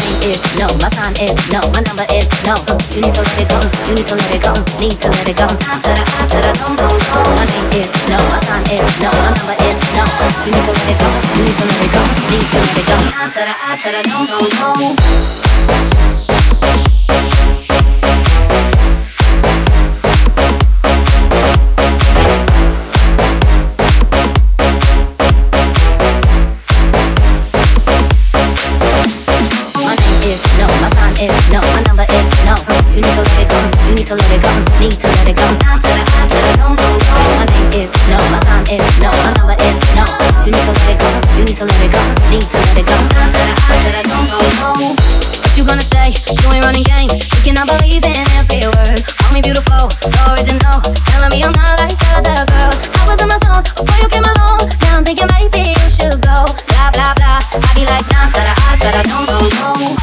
name is no, my sign is no, my number is no. You need to let it go, you need to let it go, need to let it go. My name is no, my sign is no, my number is no. You need to let it go, you need to let it go, need to let it go. No, my number is no. You need to let it go. You need to let it go. Need to let it go. My name is no. My sign is no. My number is no. You need to let it go. You need to let it go. Need to let it go. What you gonna say? You ain't running game. You cannot believe in every word. Call me beautiful, so original. Telling me I'm not like other girls. I was in my zone before you came along. Now I'm thinking maybe you should go. Blah blah blah. I be like nah, no.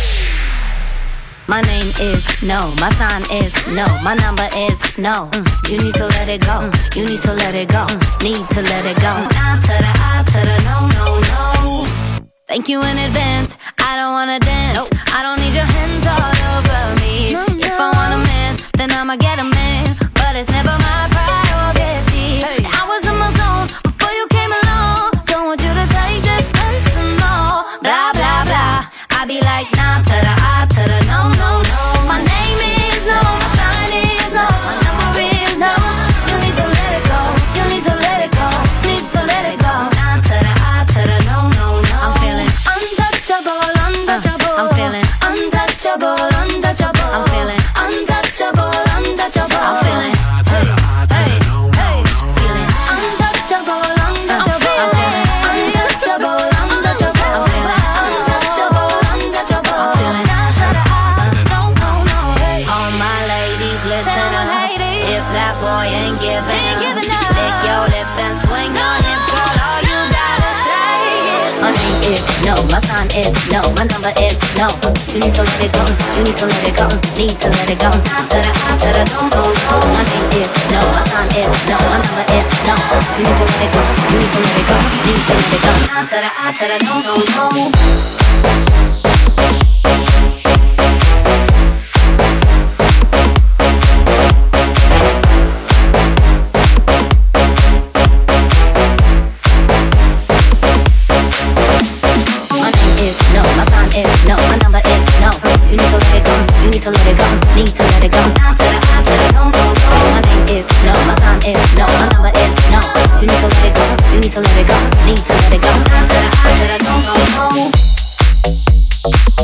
My name is no, my sign is no, my number is no. You need to let it go, you need to let it go, need to let it go. Nah to the I to the no. Thank you in advance, I don't wanna dance. I don't need your hands all over me. If I want a man, then I'ma get a man. But it's never my priority. I was in my zone before you came along. Don't want you to take this personal. Blah, blah, blah. I be like nah to the I to the no. My name is no, my sign is no, my number is no. You need to let it go, you need to let it go, need to let it go. Nah to the I to the no. I'm feeling untouchable. I'm feeling untouchable. I'm feeling untouchable. I'm feeling hey, feeling untouchable. I'm feeling untouchable. Boy ain't giving up. Lick your lips and swing your hips, girl. All you gotta say is my name is no, my sign is no, my number is no. You need to let it go, you need to let it go, need to let it go. To the no. My name is no, my sign is no, my number is no. You need to let it go, you need to let it go, need to let it go. To the no. No, my number is no. You need to let it go. You need to let it go. Need to let it go. To the no. My name is no. My sign is no. My number is no. You need to let it go. You need to let it go. Need to let it go. To the no.